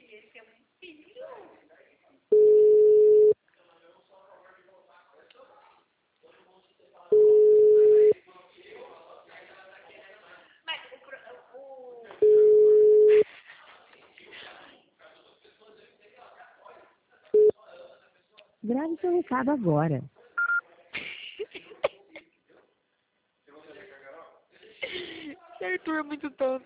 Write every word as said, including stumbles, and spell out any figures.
Grave seu recado agora. Arthur é muito tonto.